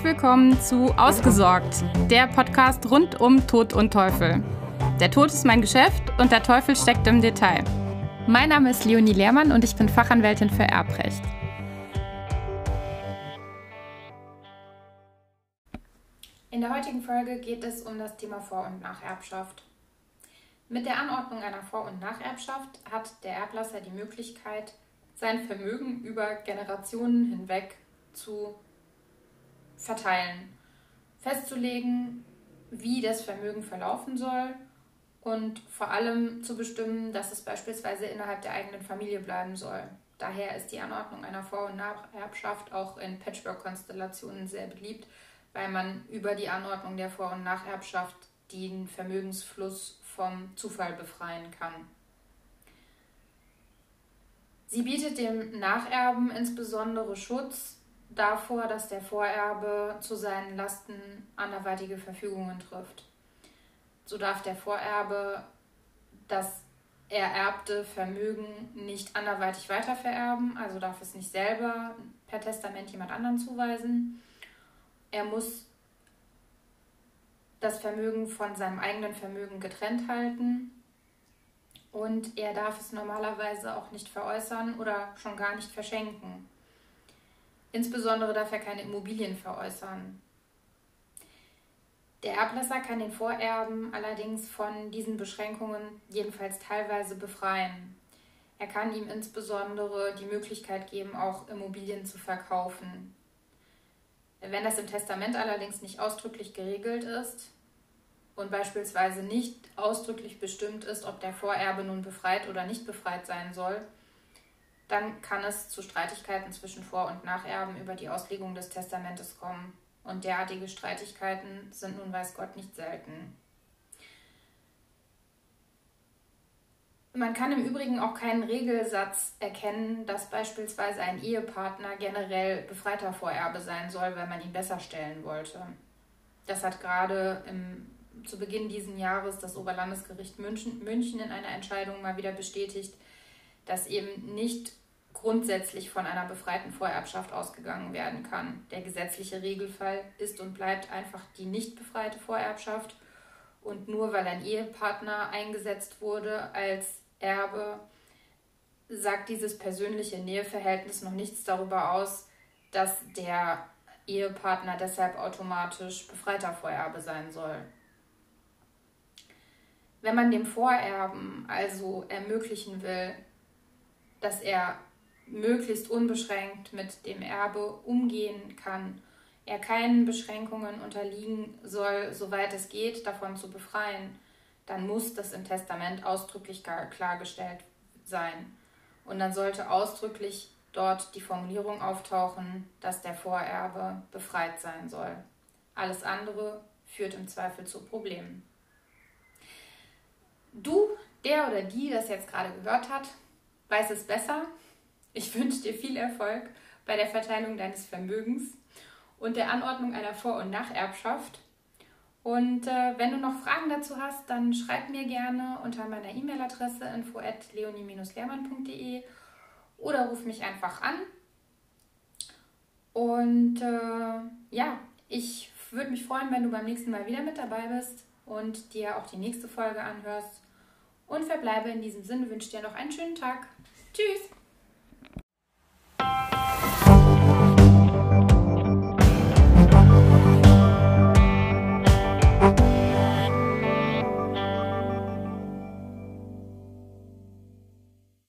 Herzlich willkommen zu Ausgesorgt, der Podcast rund um Tod und Teufel. Der Tod ist mein Geschäft und der Teufel steckt im Detail. Mein Name ist Leonie Lehrmann und ich bin Fachanwältin für Erbrecht. In der heutigen Folge geht es um das Thema Vor- und Nacherbschaft. Mit der Anordnung einer Vor- und Nacherbschaft hat der Erblasser die Möglichkeit, sein Vermögen über Generationen hinweg zu verteilen, festzulegen, wie das Vermögen verlaufen soll und vor allem zu bestimmen, dass es beispielsweise innerhalb der eigenen Familie bleiben soll. Daher ist die Anordnung einer Vor- und Nacherbschaft auch in Patchwork-Konstellationen sehr beliebt, weil man über die Anordnung der Vor- und Nacherbschaft den Vermögensfluss vom Zufall befreien kann. Sie bietet dem Nacherben insbesondere Schutz davor, dass der Vorerbe zu seinen Lasten anderweitige Verfügungen trifft. So darf der Vorerbe das ererbte Vermögen nicht anderweitig weitervererben, also darf es nicht selber per Testament jemand anderen zuweisen. Er muss das Vermögen von seinem eigenen Vermögen getrennt halten und er darf es normalerweise auch nicht veräußern oder schon gar nicht verschenken. Insbesondere darf er keine Immobilien veräußern. Der Erblasser kann den Vorerben allerdings von diesen Beschränkungen jedenfalls teilweise befreien. Er kann ihm insbesondere die Möglichkeit geben, auch Immobilien zu verkaufen. Wenn das im Testament allerdings nicht ausdrücklich geregelt ist und beispielsweise nicht ausdrücklich bestimmt ist, ob der Vorerbe nun befreit oder nicht befreit sein soll, dann kann es zu Streitigkeiten zwischen Vor- und Nacherben über die Auslegung des Testamentes kommen. Und derartige Streitigkeiten sind nun weiß Gott nicht selten. Man kann im Übrigen auch keinen Regelsatz erkennen, dass beispielsweise ein Ehepartner generell befreiter Vorerbe sein soll, weil man ihn besser stellen wollte. Das hat gerade zu Beginn dieses Jahres das Oberlandesgericht München in einer Entscheidung mal wieder bestätigt, dass eben nicht grundsätzlich von einer befreiten Vorerbschaft ausgegangen werden kann. Der gesetzliche Regelfall ist und bleibt einfach die nicht befreite Vorerbschaft. Und nur weil ein Ehepartner eingesetzt wurde als Erbe, sagt dieses persönliche Näheverhältnis noch nichts darüber aus, dass der Ehepartner deshalb automatisch befreiter Vorerbe sein soll. Wenn man dem Vorerben also ermöglichen will, dass er möglichst unbeschränkt mit dem Erbe umgehen kann, er keinen Beschränkungen unterliegen soll, soweit es geht, davon zu befreien, dann muss das im Testament ausdrücklich klargestellt sein. Und dann sollte ausdrücklich dort die Formulierung auftauchen, dass der Vorerbe befreit sein soll. Alles andere führt im Zweifel zu Problemen. Du, der oder die das jetzt gerade gehört hat, weiß es besser. Ich wünsche dir viel Erfolg bei der Verteilung deines Vermögens und der Anordnung einer Vor- und Nacherbschaft. Und wenn du noch Fragen dazu hast, dann schreib mir gerne unter meiner E-Mail-Adresse info@leonie-lehrmann.de oder ruf mich einfach an. Und ich würde mich freuen, wenn du beim nächsten Mal wieder mit dabei bist und dir auch die nächste Folge anhörst. Und verbleibe in diesem Sinne, wünsche dir noch einen schönen Tag. Tschüss!